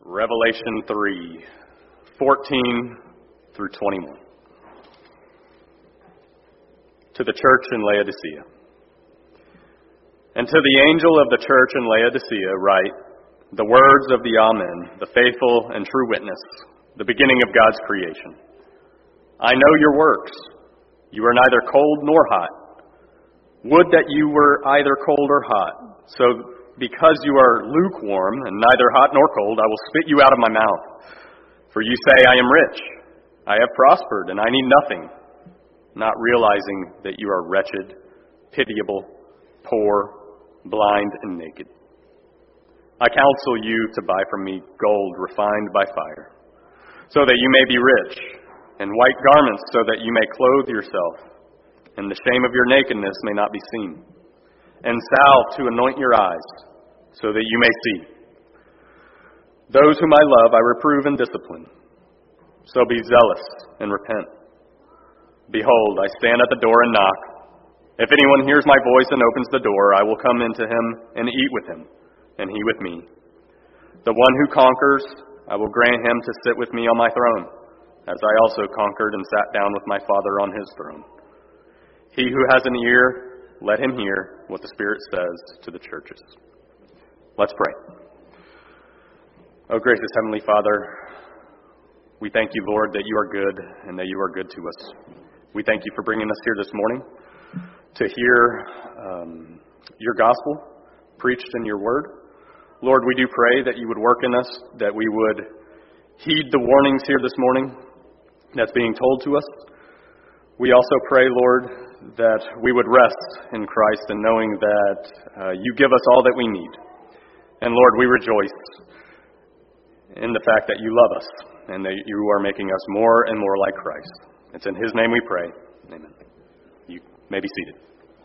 Revelation 3, 14 through 21. To the church in Laodicea. And to the angel of the church in Laodicea write, the words of the Amen, the faithful and true witness, the beginning of God's creation. I know your works. You are neither cold nor hot. Would that you were either cold or hot. So because you are lukewarm and neither hot nor cold, I will spit you out of my mouth. For you say, I am rich. I have prospered and I need nothing, not realizing that you are wretched, pitiable, poor, blind, and naked. I counsel you to buy from me gold refined by fire, so that you may be rich, and white garments so that you may clothe yourself, and the shame of your nakedness may not be seen, and salve to anoint your eyes, so that you may see. Those whom I love I reprove and discipline, so be zealous and repent. Behold, I stand at the door and knock. If anyone hears my voice and opens the door, I will come into him and eat with him, and he with me. The one who conquers, I will grant him to sit with me on my throne, as I also conquered and sat down with my Father on his throne. He who has an ear, let him hear what the Spirit says to the churches. Let's pray. Oh, gracious Heavenly Father, we thank you, Lord, that you are good and that you are good to us. We thank you for bringing us here this morning to hear your gospel preached in your word. Lord, we do pray that you would work in us, that we would heed the warnings here this morning that's being told to us. We also pray, Lord, that we would rest in Christ and knowing that you give us all that we need. And Lord, we rejoice in the fact that you love us and that you are making us more and more like Christ. It's in his name we pray. Amen. You may be seated.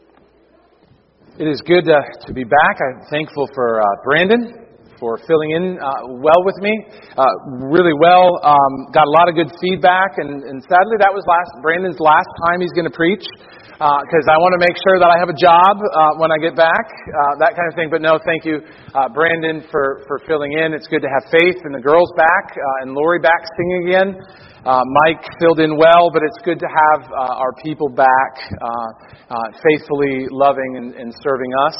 It is good to be back. I'm thankful for Brandon for filling in well with me. Really well. Got a lot of good feedback, and sadly that was Brandon's last time he's going to preach, because I want to make sure that I have a job when I get back, that kind of thing. But no, thank you, Brandon, for filling in. It's good to have Faith and the girls back, and Lori back singing again. Mike filled in well, but it's good to have our people back faithfully loving and serving us.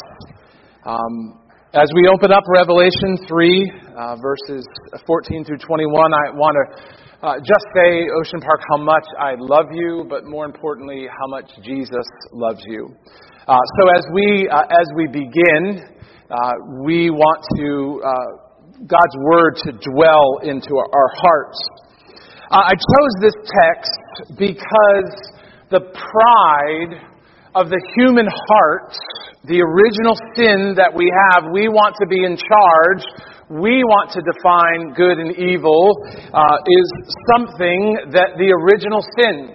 As we open up Revelation 3, verses 14 through 21, I want to just say, Ocean Park, how much I love you, but more importantly, how much Jesus loves you. So as we begin, we want God's Word to dwell into our hearts. I chose this text because the pride of the human heart, the original sin that we have, we want to be in charge, we want to define good and evil, is something that the original sin.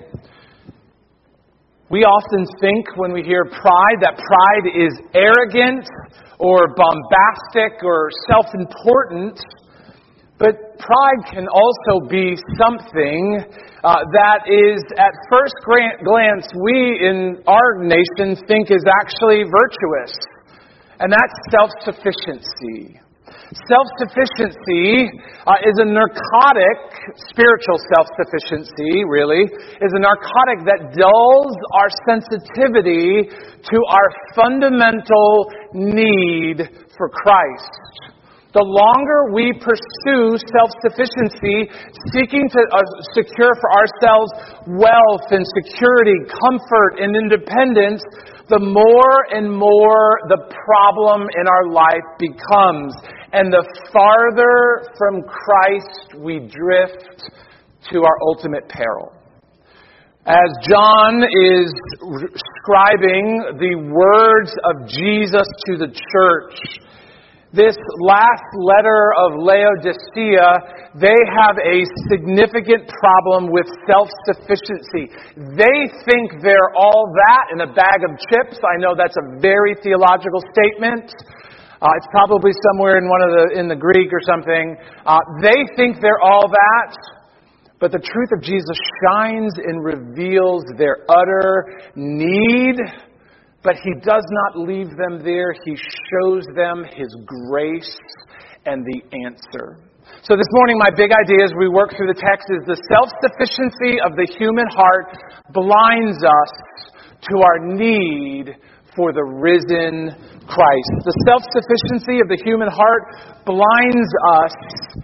We often think when we hear pride that pride is arrogant or bombastic or self-important. But pride can also be something that is, at first glance, we in our nation think is actually virtuous. And that's self-sufficiency. Self-sufficiency is a narcotic, spiritual self-sufficiency, really, is a narcotic that dulls our sensitivity to our fundamental need for Christ. The longer we pursue self-sufficiency, seeking to secure for ourselves wealth and security, comfort and independence, the more and more the problem in our life becomes. And the farther from Christ we drift to our ultimate peril. As John is scribing the words of Jesus to the church, this last letter of Laodicea, they have a significant problem with self-sufficiency. They think they're all that in a bag of chips. I know that's a very theological statement. It's probably somewhere in the Greek or something. They think they're all that. But the truth of Jesus shines and reveals their utter need. But He does not leave them there. He shows them His grace and the answer. So this morning, my big idea as we work through the text is the self-sufficiency of the human heart blinds us to our need for the risen Christ. The self-sufficiency of the human heart blinds us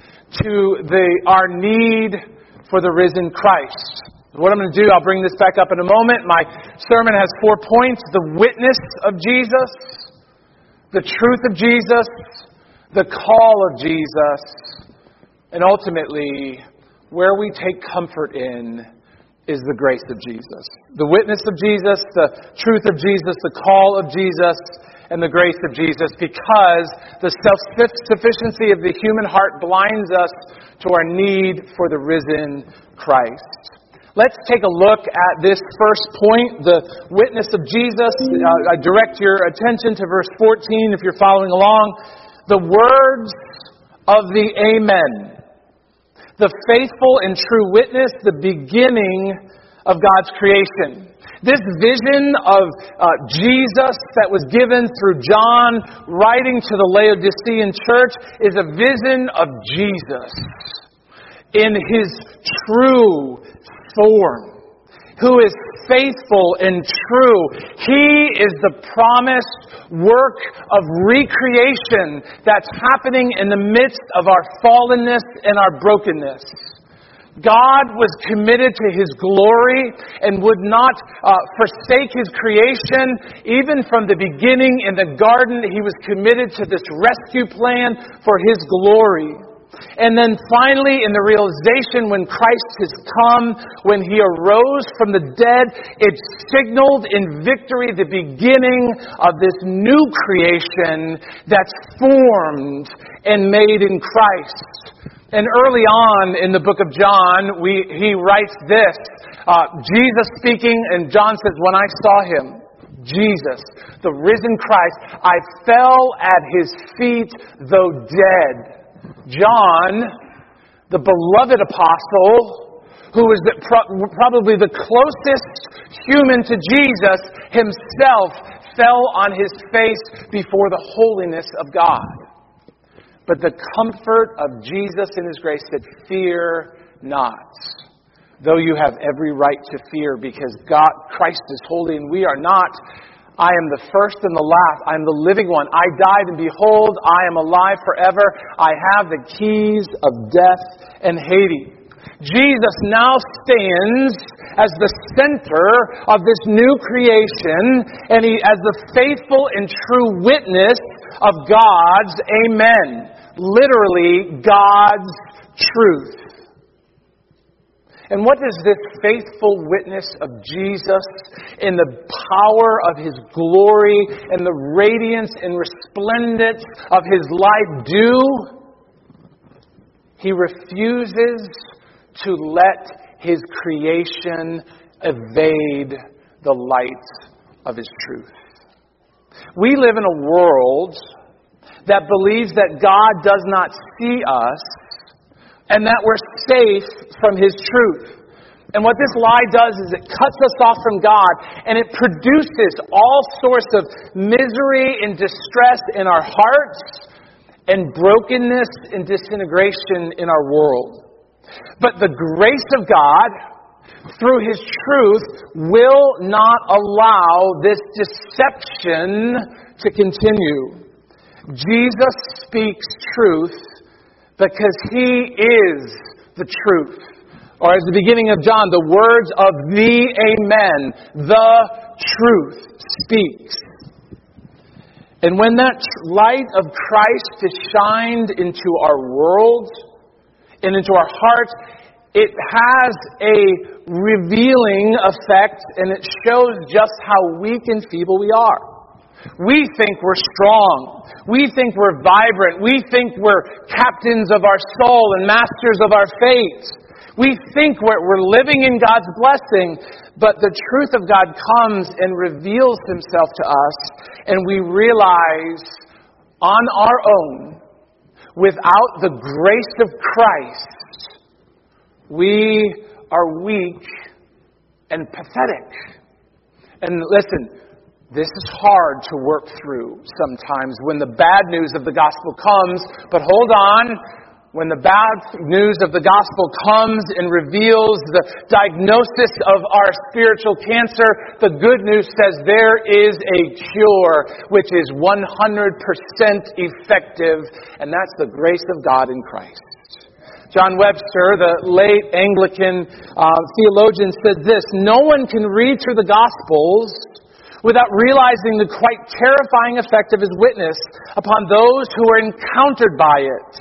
to our need for the risen Christ. What I'm going to do, I'll bring this back up in a moment. My sermon has 4 points: the witness of Jesus, the truth of Jesus, the call of Jesus, and ultimately, where we take comfort in is the grace of Jesus. The witness of Jesus, the truth of Jesus, the call of Jesus, and the grace of Jesus, because the self-sufficiency of the human heart blinds us to our need for the risen Christ. Let's take a look at this first point, the witness of Jesus. I direct your attention to verse 14 if you're following along. The words of the Amen. The faithful and true witness, the beginning of God's creation. This vision of Jesus that was given through John writing to the Laodicean church is a vision of Jesus in His true form, who is faithful and true. He is the promised work of recreation that's happening in the midst of our fallenness and our brokenness. God was committed to His glory and would not forsake His creation. Even from the beginning in the garden, He was committed to this rescue plan for His glory. And then finally, in the realization when Christ has come, when He arose from the dead, it signaled in victory the beginning of this new creation that's formed and made in Christ. And early on in the book of John, he writes this, Jesus speaking, and John says, when I saw Him, Jesus, the risen Christ, I fell at His feet, though dead. John, the beloved apostle, who was probably the closest human to Jesus, himself fell on his face before the holiness of God. But the comfort of Jesus in His grace said, fear not, though you have every right to fear, because Christ is holy and we are not. I am the first and the last. I am the living one. I died, and behold, I am alive forever. I have the keys of death and Hades. Jesus now stands as the center of this new creation, and He as the faithful and true witness of God's Amen. Literally, God's truth. And what does this faithful witness of Jesus in the power of His glory and the radiance and resplendence of His life do? He refuses to let His creation evade the light of His truth. We live in a world that believes that God does not see us and that we're safe from His truth. And what this lie does is it cuts us off from God, and it produces all sorts of misery and distress in our hearts and brokenness and disintegration in our world. But the grace of God, through His truth, will not allow this deception to continue. Jesus speaks truth because He is the truth. Or as the beginning of John, the words of the Amen, the truth speaks. And when that light of Christ is shined into our world and into our hearts, it has a revealing effect, and it shows just how weak and feeble we are. We think we're strong. We think we're vibrant. We think we're captains of our soul and masters of our fate. We think we're living in God's blessing, but the truth of God comes and reveals Himself to us, and we realize on our own, without the grace of Christ, we are weak and pathetic. And listen, This is hard to work through sometimes when the bad news of the gospel comes. But hold on, when the bad news of the gospel comes and reveals the diagnosis of our spiritual cancer, the good news says there is a cure which is 100% effective, and that's the grace of God in Christ. John Webster, the late Anglican theologian, said this: "No one can read through the Gospels without realizing the quite terrifying effect of his witness upon those who are encountered by it.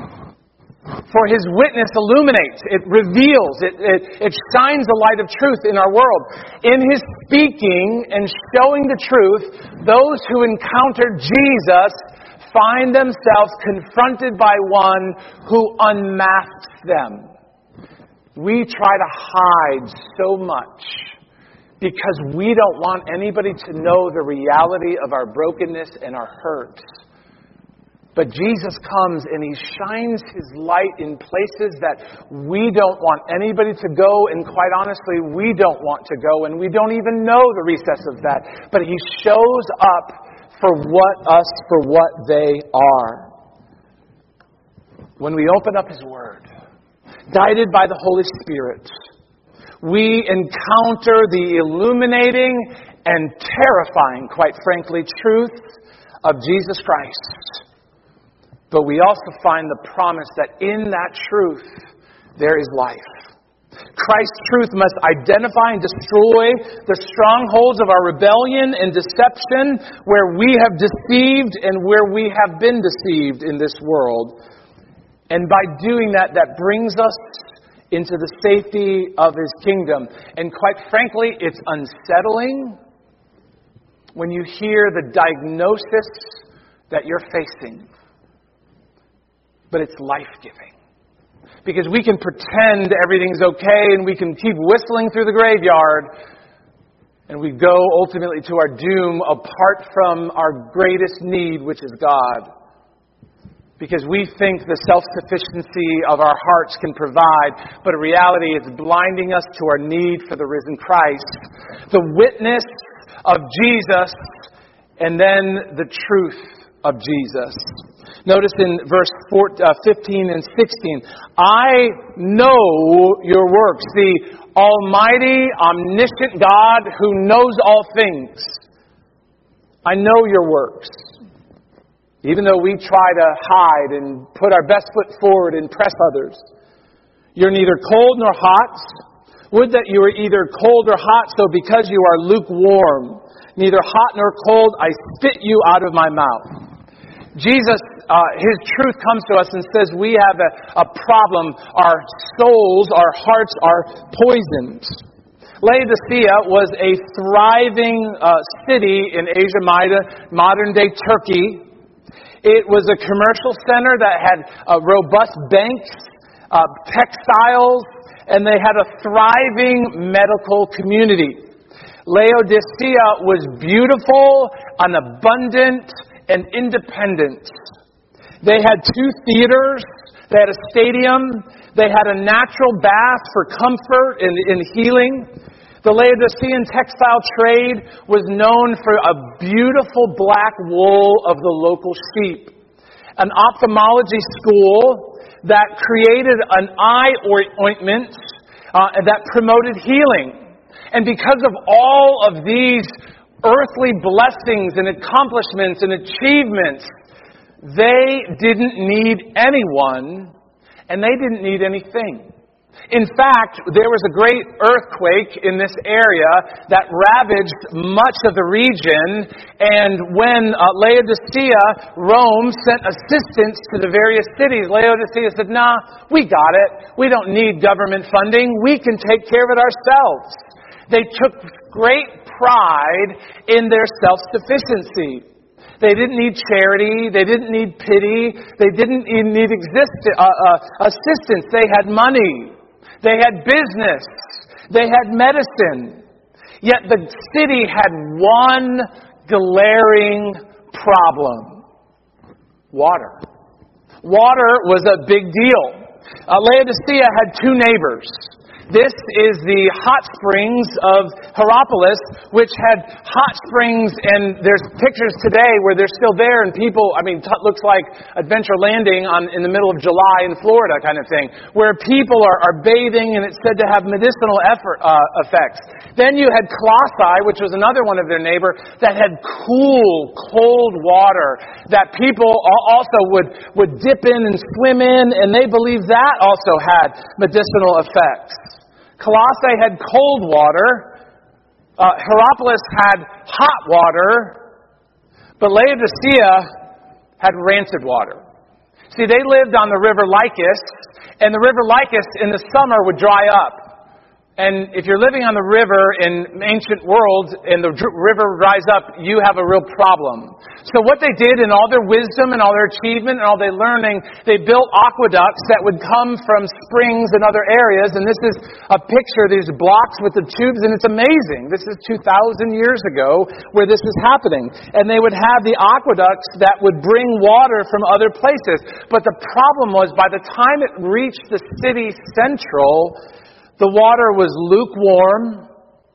For his witness illuminates, it reveals, it shines the light of truth in our world. In his speaking and showing the truth, those who encounter Jesus find themselves confronted by one who unmasks them." We try to hide so much because we don't want anybody to know the reality of our brokenness and our hurt. But Jesus comes and He shines His light in places that we don't want anybody to go, and quite honestly, we don't want to go, and we don't even know the recess of that. But He shows up for what they are. When we open up His Word, guided by the Holy Spirit, we encounter the illuminating and terrifying, quite frankly, truth of Jesus Christ. But we also find the promise that in that truth, there is life. Christ's truth must identify and destroy the strongholds of our rebellion and deception where we have deceived and where we have been deceived in this world. And by doing that, that brings us into the safety of His kingdom. And quite frankly, it's unsettling when you hear the diagnosis that you're facing. But it's life-giving. Because we can pretend everything's okay and we can keep whistling through the graveyard, and we go ultimately to our doom apart from our greatest need, which is God. Because we think the self-sufficiency of our hearts can provide, but in reality it's blinding us to our need for the risen Christ. The witness of Jesus, and then the truth of Jesus. Notice in verse 15 and 16, "I know your works," the almighty, omniscient God who knows all things. I know your works. Even though we try to hide and put our best foot forward and impress others. You're neither cold nor hot. Would that you were either cold or hot, so because you are lukewarm, neither hot nor cold, I spit you out of my mouth. Jesus, His truth comes to us and says we have a problem. Our souls, our hearts are poisoned. Laodicea was a thriving city in Asia Minor, modern-day Turkey. It was a commercial center that had robust banks, textiles, and they had a thriving medical community. Laodicea was beautiful and abundant and independent. They had 2 theaters. They had a stadium. They had a natural bath for comfort and healing. The Laodicean textile trade was known for a beautiful black wool of the local sheep. An ophthalmology school that created an eye ointment that promoted healing. And because of all of these earthly blessings and accomplishments and achievements, they didn't need anyone, and they didn't need anything. In fact, there was a great earthquake in this area that ravaged much of the region, and when Laodicea, Rome, sent assistance to the various cities, Laodicea said, "Nah, we got it. We don't need government funding. We can take care of it ourselves." They took great pride in their self-sufficiency. They didn't need charity. They didn't need pity. They didn't need assistance. They had money. They had business. They had medicine. Yet the city had one glaring problem. Water. Water was a big deal. Laodicea had 2 neighbors. This is the hot springs of Hierapolis, which had hot springs, and there's pictures today where they're still there, and people, looks like Adventure Landing in the middle of July in Florida kind of thing, where people are bathing, and it's said to have medicinal effects. Then you had Colossae, which was another one of their neighbor, that had cool, cold water that people also would dip in and swim in, and they believed that also had medicinal effects. Colossae had cold water. Hierapolis had hot water. But Laodicea had rancid water. See, they lived on the river Lycus, and the river Lycus in the summer would dry up. And if you're living on the river in ancient world and the river dries up, you have a real problem. So what they did in all their wisdom and all their achievement and all their learning, they built aqueducts that would come from springs and other areas. And this is a picture, these blocks with the tubes, and it's amazing. This is 2,000 years ago where this is happening. And they would have the aqueducts that would bring water from other places. But the problem was, by the time it reached the city central, the water was lukewarm,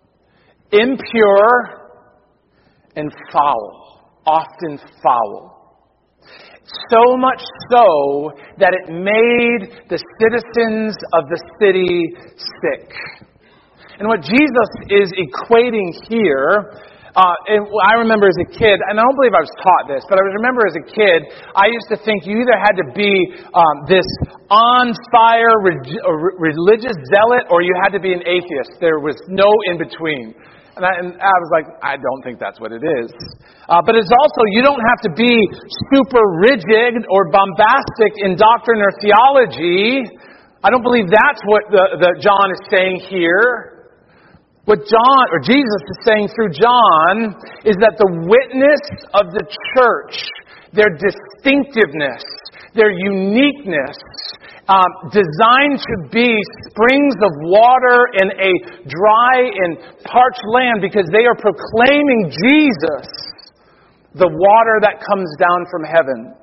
impure, and foul, often foul. So much so that it made the citizens of the city sick. And what Jesus is equating here, and I remember as a kid, and I don't believe I was taught this, but I remember as a kid, I used to think you either had to be this on-fire religious zealot or you had to be an atheist. There was no in-between. And I was like, I don't think that's what it is. But it's also, you don't have to be super rigid or bombastic in doctrine or theology. I don't believe that's what John is saying here. What John, or Jesus is saying through John, is that the witness of the church, their distinctiveness, their uniqueness, designed to be springs of water in a dry and parched land because they are proclaiming Jesus, the water that comes down from heaven.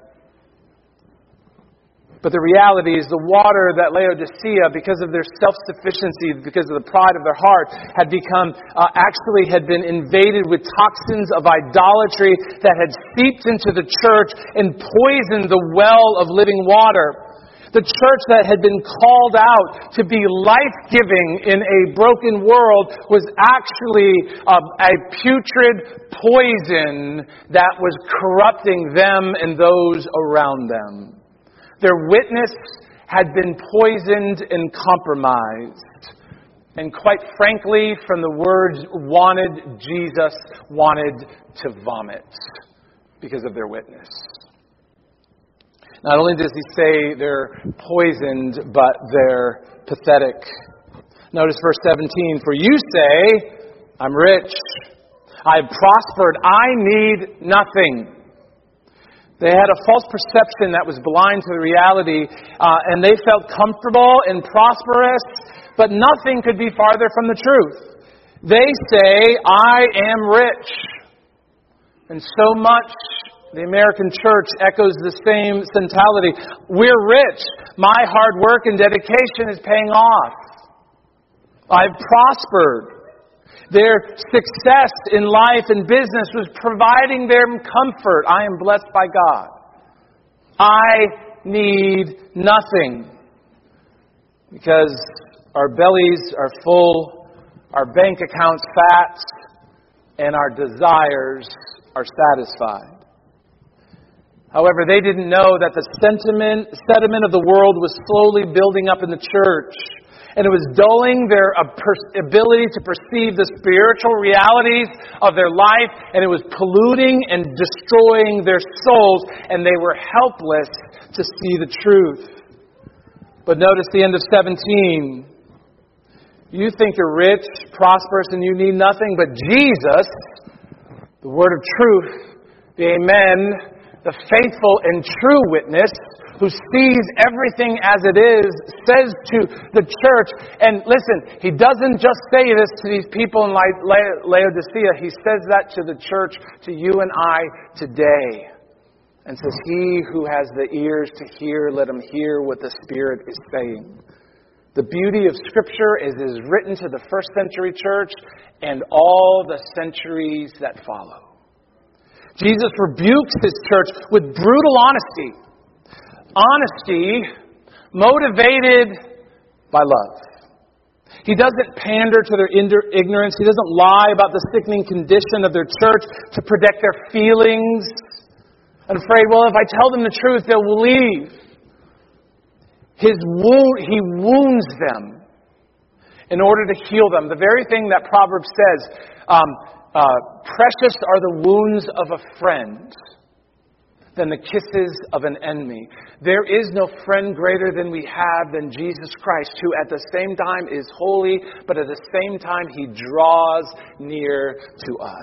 But the reality is the water that Laodicea, because of their self-sufficiency, because of the pride of their heart, had become, had been invaded with toxins of idolatry that had seeped into the church and poisoned the well of living water. The church that had been called out to be life-giving in a broken world was actually a putrid poison that was corrupting them and those around them. Their witness had been poisoned and compromised. And quite frankly, from the words Jesus wanted to vomit because of their witness. Not only does he say they're poisoned, but they're pathetic. Notice verse 17. For you say, I'm rich, I have prospered, I need nothing. They had a false perception that was blind to the reality, and they felt comfortable and prosperous, but nothing could be farther from the truth. They say, I am rich. And so much the American church echoes the same mentality. We're rich. My hard work and dedication is paying off. I've prospered. Their success in life and business was providing them comfort. I am blessed by God. I need nothing. Because our bellies are full, our bank accounts fat, and our desires are satisfied. However, they didn't know that the sediment of the world was slowly building up in the church. And it was dulling their ability to perceive the spiritual realities of their life. And it was polluting and destroying their souls. And they were helpless to see the truth. But notice the end of 17. You think you're rich, prosperous, and you need nothing. But Jesus, the word of truth, the Amen, the faithful and true witness, who sees everything as it is, says to the church, and listen, he doesn't just say this to these people in Laodicea, he says that to the church, to you and I today, and says, he who has the ears to hear, let him hear what the Spirit is saying. The beauty of Scripture is it is written to the first century church and all the centuries that follow. Jesus rebukes his church with brutal honesty. Honesty motivated by love. He doesn't pander to their ignorance. He doesn't lie about the sickening condition of their church to protect their feelings. And afraid, well, if I tell them the truth, they'll leave. He wounds them in order to heal them. The very thing that Proverbs says, precious are the wounds of a friend than the kisses of an enemy. There is no friend greater than we have than Jesus Christ, who at the same time is holy, but at the same time he draws near to us.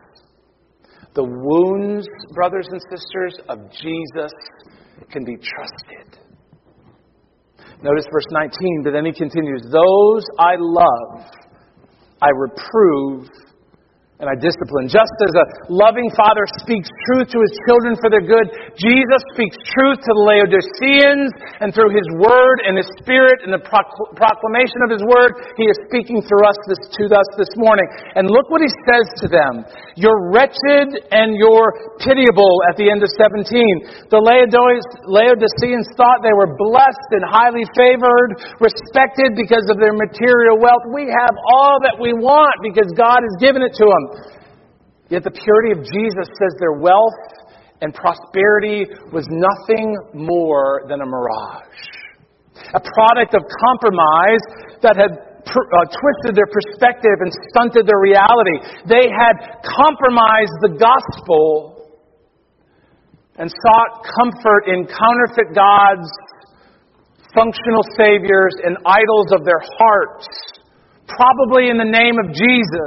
The wounds, brothers and sisters, of Jesus can be trusted. Notice verse 19, but then he continues, those I love, I reprove, and I discipline. Just as a loving father speaks truth to his children for their good, Jesus speaks truth to the Laodiceans, and through his word and his spirit and the proclamation of his word, he is speaking through us to us this morning. And look what he says to them. You're wretched and you're pitiable at the end of 17. The Laodiceans thought they were blessed and highly favored, respected because of their material wealth. We have all that we want because God has given it to them. Yet the purity of Jesus says their wealth and prosperity was nothing more than a mirage. A product of compromise that had twisted their perspective and stunted their reality. They had compromised the gospel and sought comfort in counterfeit gods, functional saviors, and idols of their hearts, probably in the name of Jesus,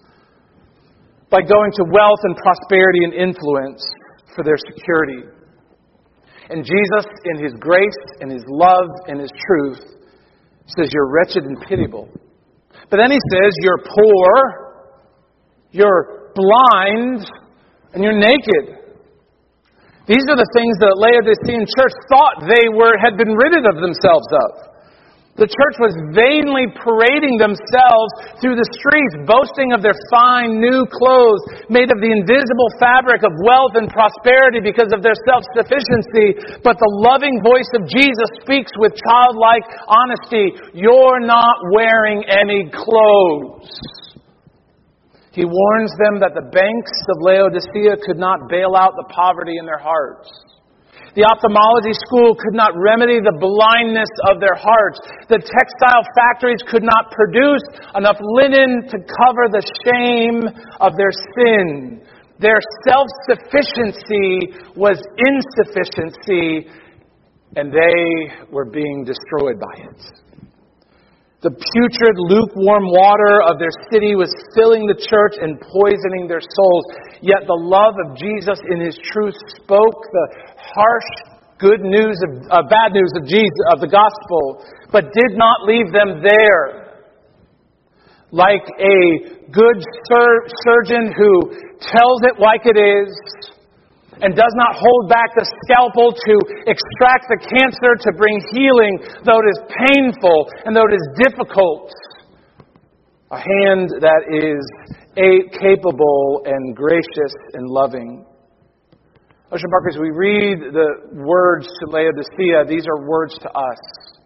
by going to wealth and prosperity and influence for their security. And Jesus, in his grace and his love and his truth, says you're wretched and pitiable. But then he says you're poor, you're blind, and you're naked. These are the things that Laodicean church thought they had been rid of themselves of. The church was vainly parading themselves through the streets, boasting of their fine new clothes made of the invisible fabric of wealth and prosperity because of their self-sufficiency. But the loving voice of Jesus speaks with childlike honesty. You're not wearing any clothes. He warns them that the banks of Laodicea could not bail out the poverty in their hearts. The ophthalmology school could not remedy the blindness of their hearts. The textile factories could not produce enough linen to cover the shame of their sin. Their self-sufficiency was insufficiency, and they were being destroyed by it. The putrid, lukewarm water of their city was filling the church and poisoning their souls. Yet the love of Jesus in his truth spoke the harsh bad news of Jesus, of the gospel, but did not leave them there. Like a good surgeon who tells it like it is, and does not hold back the scalpel to extract the cancer to bring healing, though it is painful and though it is difficult. A hand that is capable and gracious and loving. Ocean Parkers, we read the words to Laodicea. These are words to us.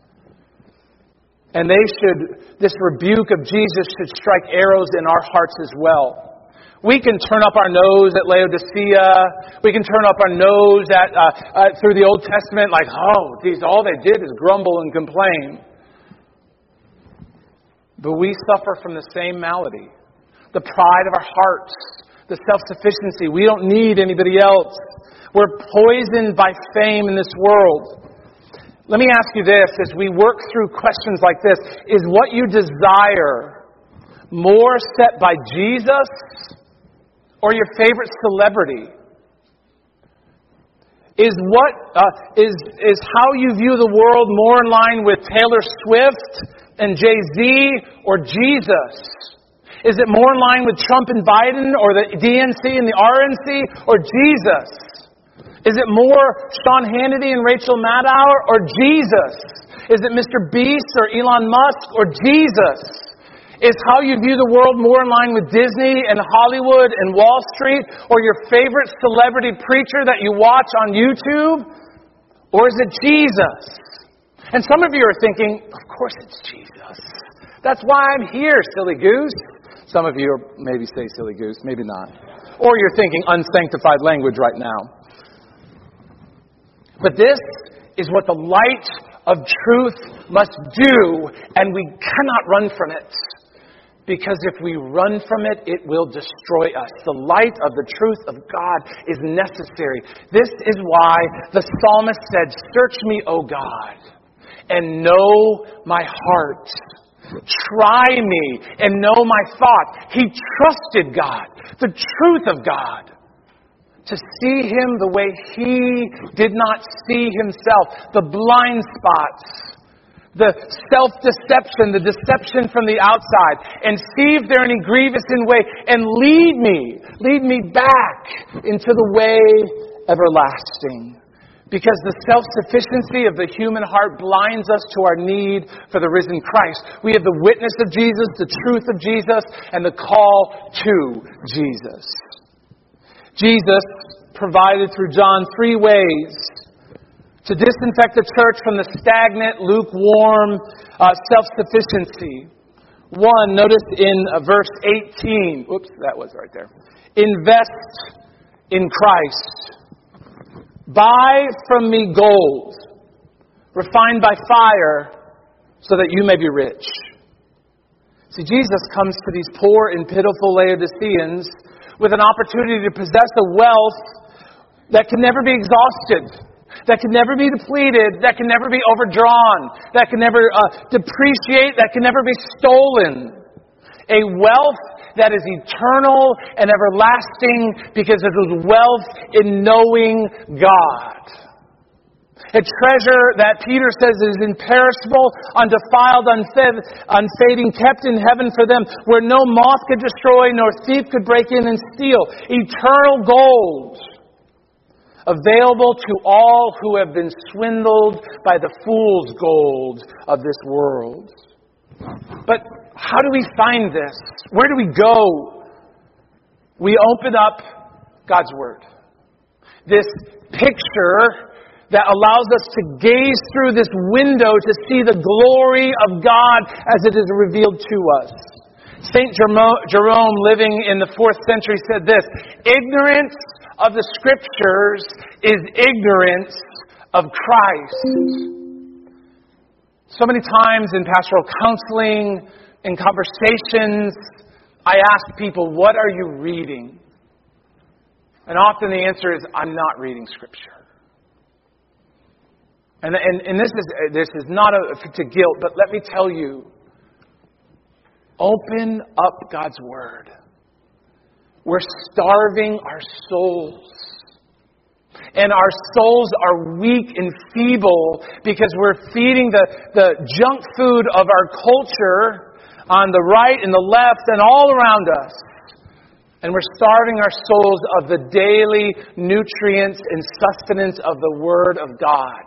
And this rebuke of Jesus should strike arrows in our hearts as well. We can turn up our nose at Laodicea. We can turn up our nose through the Old Testament like, all they did is grumble and complain. But we suffer from the same malady. The pride of our hearts. The self-sufficiency. We don't need anybody else. We're poisoned by fame in this world. Let me ask you this as we work through questions like this. Is what you desire more set by Jesus or your favorite celebrity? Is how you view the world more in line with Taylor Swift and Jay-Z or Jesus? Is it more in line with Trump and Biden or the DNC and the RNC or Jesus? Is it more Sean Hannity and Rachel Maddow or Jesus? Is it Mr. Beast or Elon Musk or Jesus? Is how you view the world more in line with Disney and Hollywood and Wall Street, or your favorite celebrity preacher that you watch on YouTube? Or is it Jesus? And some of you are thinking, of course it's Jesus. That's why I'm here, silly goose. Some of you maybe say silly goose, maybe not. Or you're thinking unsanctified language right now. But this is what the light of truth must do, and we cannot run from it. Because if we run from it, it will destroy us. The light of the truth of God is necessary. This is why the psalmist said, "Search me, O God, and know my heart. Try me and know my thought." He trusted God, the truth of God, to see Him the way He did not see Himself, the blind spots, the self-deception, the deception from the outside, and see if there any grievous in way, and lead me back into the way everlasting. Because the self-sufficiency of the human heart blinds us to our need for the risen Christ. We have the witness of Jesus, the truth of Jesus, and the call to Jesus. Jesus provided through John 3 ways to disinfect the church from the stagnant, lukewarm self-sufficiency. One, notice in verse 18. Oops, that was right there. Invest in Christ. Buy from me gold, refined by fire, so that you may be rich. See, Jesus comes to these poor and pitiful Laodiceans with an opportunity to possess a wealth that can never be exhausted, that can never be depleted, that can never be overdrawn, that can never depreciate, that can never be stolen. A wealth that is eternal and everlasting because it was wealth in knowing God. A treasure that Peter says is imperishable, undefiled, unfading, kept in heaven for them, where no moth could destroy, nor thief could break in and steal. Eternal gold, available to all who have been swindled by the fool's gold of this world. But how do we find this? Where do we go? We open up God's Word. This picture that allows us to gaze through this window to see the glory of God as it is revealed to us. St. Jerome, living in the 4th century, said this: "Ignorance of the Scriptures is ignorance of Christ." So many times in pastoral counseling, in conversations, I ask people, what are you reading? And often the answer is, I'm not reading Scripture. And this is not to guilt, but let me tell you, open up God's Word. We're starving our souls. And our souls are weak and feeble because we're feeding the junk food of our culture on the right and the left and all around us. And we're starving our souls of the daily nutrients and sustenance of the Word of God.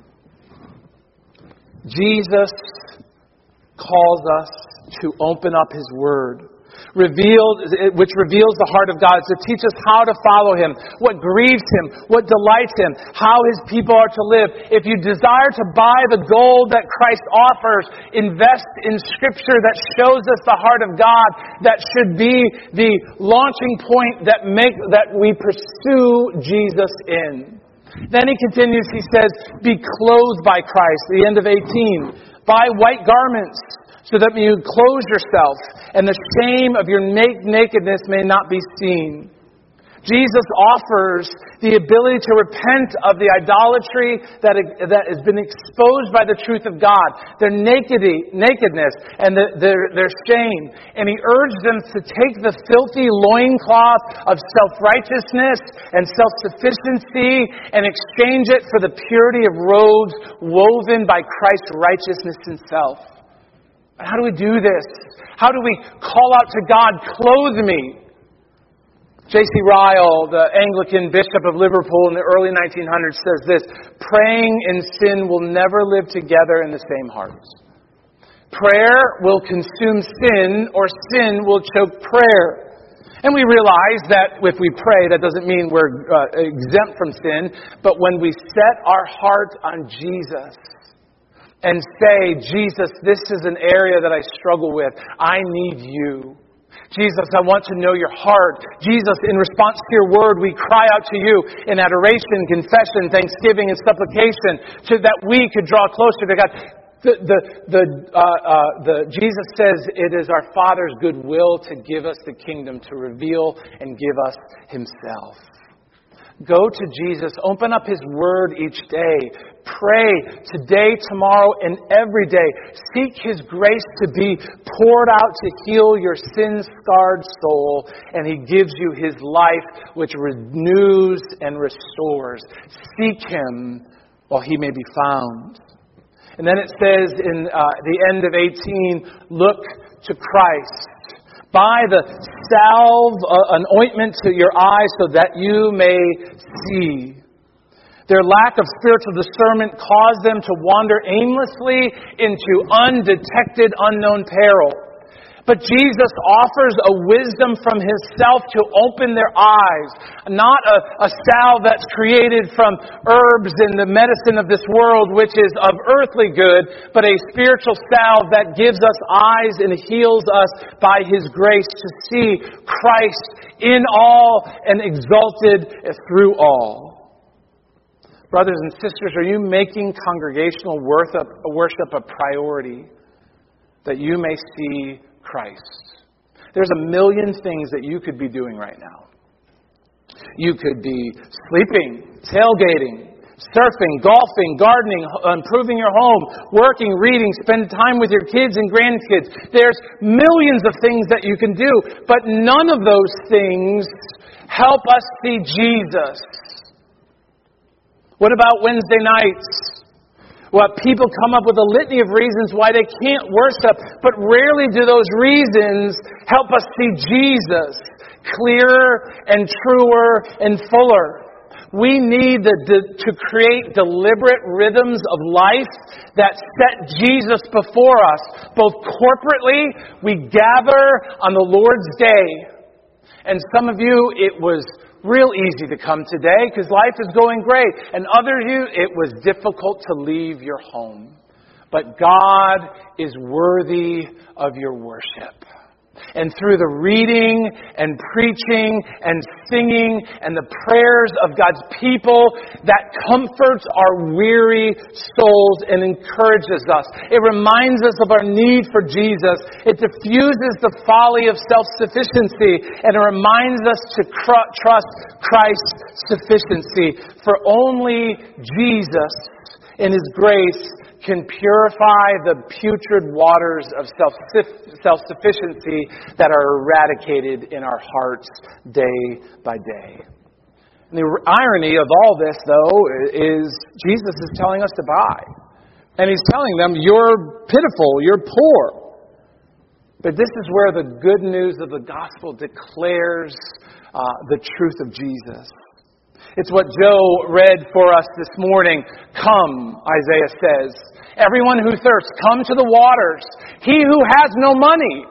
Jesus calls us to open up His Word, which reveals the heart of God, to teach us how to follow Him, what grieves Him, what delights Him, how His people are to live. If you desire to buy the gold that Christ offers, invest in Scripture that shows us the heart of God. That should be the launching point that we pursue Jesus in. Then he continues, he says, be clothed by Christ. The end of 18. Buy white garments, so that you clothe yourself, and the shame of your nakedness may not be seen. Jesus offers the ability to repent of the idolatry that has been exposed by the truth of God, their nakedness and their shame. And He urged them to take the filthy loincloth of self-righteousness and self-sufficiency and exchange it for the purity of robes woven by Christ's righteousness Himself. And how do we do this? How do we call out to God, clothe me? J.C. Ryle, the Anglican Bishop of Liverpool in the early 1900s, says this: praying and sin will never live together in the same heart. Prayer will consume sin, or sin will choke prayer. And we realize that if we pray, that doesn't mean we're exempt from sin. But when we set our heart on Jesus and say, Jesus, this is an area that I struggle with. I need you. Jesus, I want to know your heart. Jesus, in response to your word, we cry out to you in adoration, confession, thanksgiving, and supplication, so that we could draw closer to God. Jesus says it is our Father's good will to give us the kingdom, to reveal and give us Himself. Go to Jesus. Open up His Word each day. Pray today, tomorrow, and every day. Seek His grace to be poured out to heal your sin-scarred soul. And He gives you His life, which renews and restores. Seek Him while He may be found. And then it says in the end of 18, look to Christ. Buy the salve, an ointment to your eyes so that you may see. Their lack of spiritual discernment caused them to wander aimlessly into undetected, unknown peril. But Jesus offers a wisdom from Himself to open their eyes. Not a salve that's created from herbs and the medicine of this world, which is of earthly good, but a spiritual salve that gives us eyes and heals us by His grace to see Christ in all and exalted through all. Brothers and sisters, are you making congregational worship a priority that you may see Christ? There's a million things that you could be doing right now. You could be sleeping, tailgating, surfing, golfing, gardening, improving your home, working, reading, spend time with your kids and grandkids. There's millions of things that you can do, but none of those things help us see Jesus. What about Wednesday nights? Well, people come up with a litany of reasons why they can't worship, but rarely do those reasons help us see Jesus clearer and truer and fuller. We need to create deliberate rhythms of life that set Jesus before us. Both corporately, we gather on the Lord's Day. And some of you, it was real easy to come today because life is going great. And others of you, it was difficult to leave your home. But God is worthy of your worship. And through the reading and preaching and singing and the prayers of God's people, that comforts our weary souls and encourages us. It reminds us of our need for Jesus. It diffuses the folly of self-sufficiency, and it reminds us to trust Christ's sufficiency. For only Jesus in His grace can purify the putrid waters of self-sufficiency that are eradicated in our hearts day by day. And the irony of all this, though, is Jesus is telling us to buy. And He's telling them, you're pitiful, you're poor. But this is where the good news of the gospel declares the truth of Jesus. It's what Joe read for us this morning. Come, Isaiah says. Everyone who thirsts, come to the waters. He who has no money,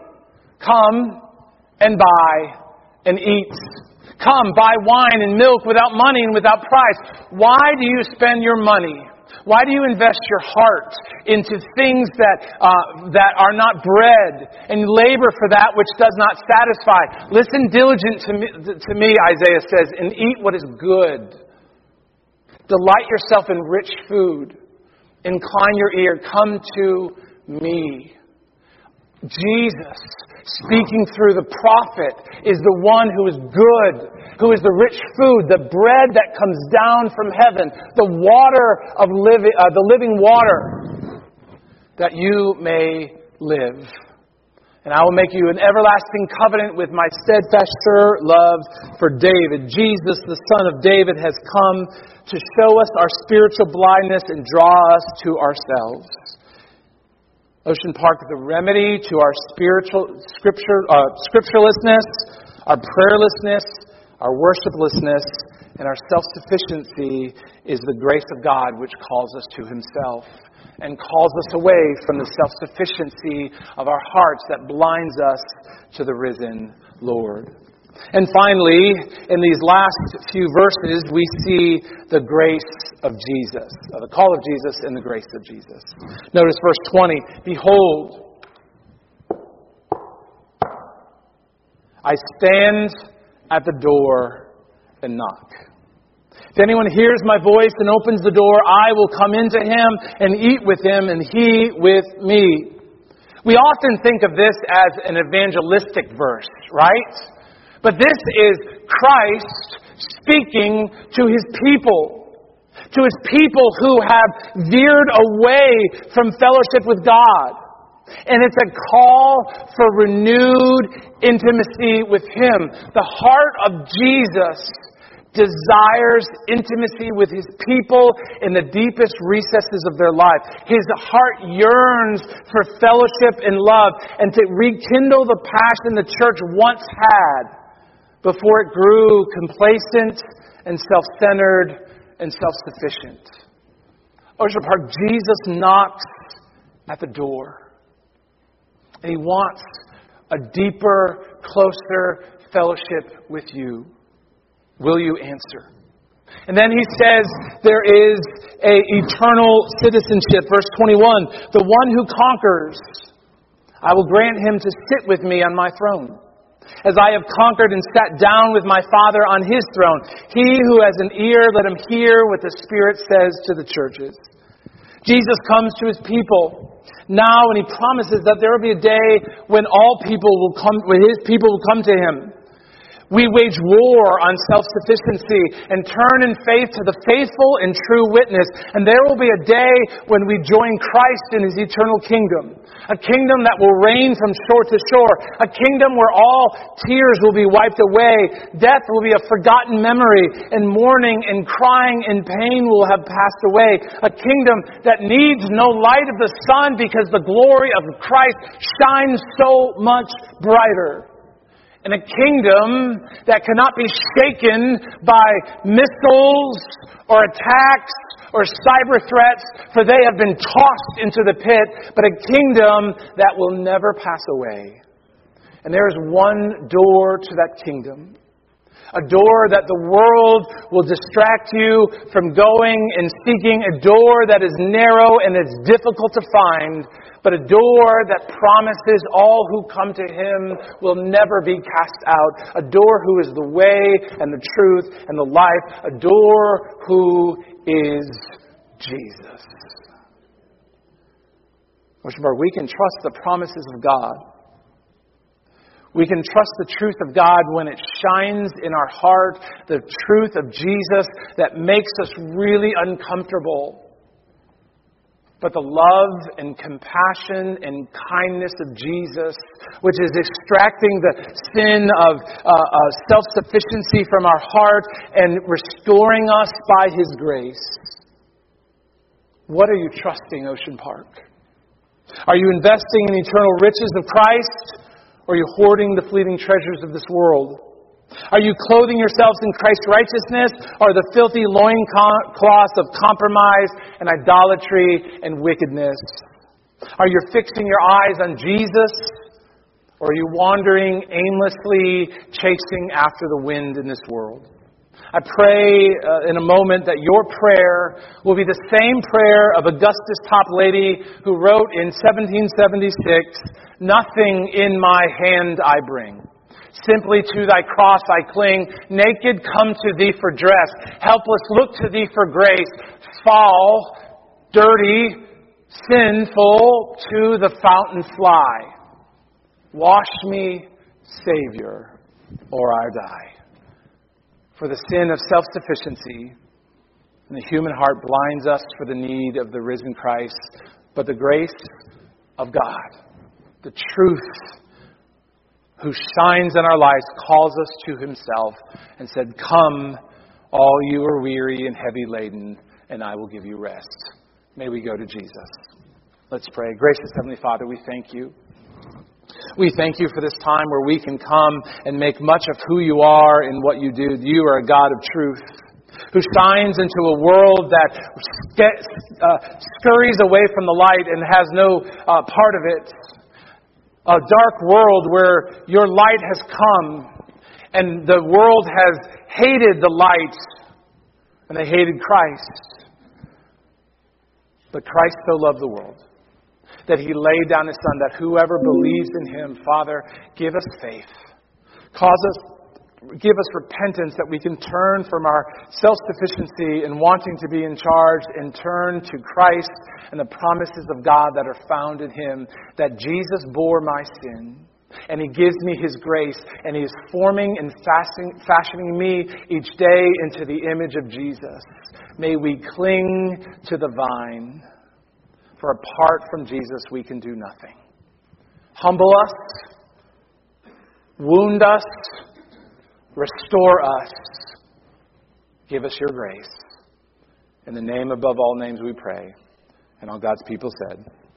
come and buy and eat. Come, buy wine and milk without money and without price. Why do you spend your money? Why do you invest your heart into things that are not bread, and labor for that which does not satisfy? Listen diligent to me, Isaiah says, and eat what is good. Delight yourself in rich food. Incline your ear. Come to me. Jesus, speaking through the prophet, is the one who is good, who is the rich food, the bread that comes down from heaven, the water of the living water, that you may live. And I will make you an everlasting covenant with my steadfast sure love for David. Jesus, the son of David, has come to show us our spiritual blindness and draw us to ourselves. Ocean Park, the remedy to our scripturelessness, our prayerlessness, our worshiplessness, and our self-sufficiency is the grace of God which calls us to Himself and calls us away from the self-sufficiency of our hearts that blinds us to the risen Lord. And finally, in these last few verses, we see the grace of Jesus, the call of Jesus and the grace of Jesus. Notice verse 20, "Behold, I stand at the door and knock. If anyone hears my voice and opens the door, I will come into him and eat with him and he with me." We often think of this as an evangelistic verse, right? But this is Christ speaking to His people who have veered away from fellowship with God. And it's a call for renewed intimacy with Him. The heart of Jesus desires intimacy with His people in the deepest recesses of their life. His heart yearns for fellowship and love and to rekindle the passion the church once had before it grew complacent and self-centered and self-sufficient. Ocean Park, Jesus knocks at the door. And He wants a deeper, closer fellowship with you. Will you answer? And then He says there is an eternal citizenship. Verse 21, "The one who conquers, I will grant him to sit with me on my throne, as I have conquered and sat down with my Father on His throne. He who has an ear, let him hear what the Spirit says to the churches." Jesus comes to His people now, and He promises that there will be a day when all people will come, when His people will come to Him. We wage war on self-sufficiency and turn in faith to the faithful and true witness. And there will be a day when we join Christ in His eternal kingdom. A kingdom that will reign from shore to shore. A kingdom where all tears will be wiped away. Death will be a forgotten memory. And mourning and crying and pain will have passed away. A kingdom that needs no light of the sun because the glory of Christ shines so much brighter. And a kingdom that cannot be shaken by missiles or attacks or cyber threats, for they have been tossed into the pit, but a kingdom that will never pass away. And there is one door to that kingdom. A door that the world will distract you from going and seeking. A door that is narrow and it's difficult to find. But a door that promises all who come to Him will never be cast out. A door who is the way and the truth and the life. A door who is Jesus. We can trust the promises of God. We can trust the truth of God when it shines in our heart, the truth of Jesus that makes us really uncomfortable. But the love and compassion and kindness of Jesus, which is extracting the sin of self-sufficiency from our heart and restoring us by His grace. What are you trusting, Ocean Park? Are you investing in the eternal riches of Christ? Or are you hoarding the fleeting treasures of this world? Are you clothing yourselves in Christ's righteousness or the filthy loincloths of compromise and idolatry and wickedness? Are you fixing your eyes on Jesus? Or are you wandering aimlessly, chasing after the wind in this world? I pray in a moment that your prayer will be the same prayer of Augustus Toplady, who wrote in 1776, "Nothing in my hand I bring. Simply to Thy cross I cling. Naked come to Thee for dress. Helpless look to Thee for grace. Fall, dirty, sinful, to the fountain fly. Wash me, Savior, or I die." For the sin of self-sufficiency and the human heart blinds us for the need of the risen Christ. But the grace of God, the truth who shines in our lives, calls us to Himself and said, "Come, all you are weary and heavy laden, and I will give you rest." May we go to Jesus. Let's pray. Gracious Heavenly Father, we thank You We thank You for this time where we can come and make much of who You are and what You do. You are a God of truth, who shines into a world that scurries away from the light and has no part of it. A dark world where Your light has come and the world has hated the light and they hated Christ. But Christ so loved the world that He laid down His Son, that whoever believes in Him, Father, give us faith. Give us repentance that we can turn from our self-sufficiency and wanting to be in charge and turn to Christ and the promises of God that are found in Him, that Jesus bore my sin and He gives me His grace and He is forming and fashioning me each day into the image of Jesus. May we cling to the vine, for apart from Jesus we can do nothing. Humble us, wound us, restore us. Give us Your grace. In the name above all names we pray. And all God's people said,